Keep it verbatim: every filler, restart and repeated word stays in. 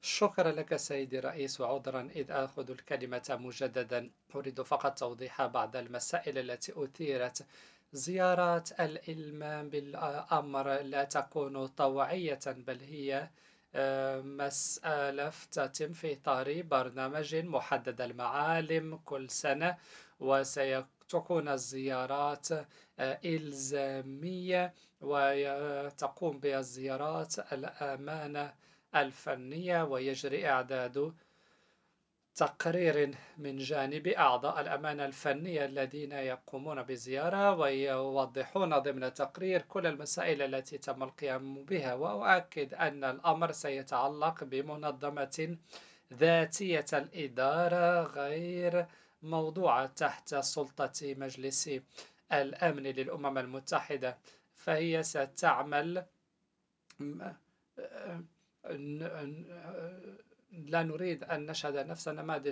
شكرا لك سيدي الرئيس، وعذرا إذ آخذ الكلمة مجددا. أريد فقط توضيح بعض المسائل التي أثيرت. زيارات الإلمام بالأمر لا تكون طوعية، بل هي آه، مسألة تتم في إطار برنامج محدد المعالم كل سنة، وستكون الزيارات آه، إلزامية، وتقوم بها الزيارات الأمانة الفنية، ويجري إعداد تقرير من جانب أعضاء الأمانة الفنية الذين يقومون بزيارة، ويوضحون ضمن تقرير كل المسائل التي تم القيام بها. وأؤكد أن الأمر سيتعلق بمنظمة ذاتية الإدارة غير موضوعة تحت سلطة مجلس الأمن للأمم المتحدة، فهي ستعمل. لا نريد أن نشهد نفسنا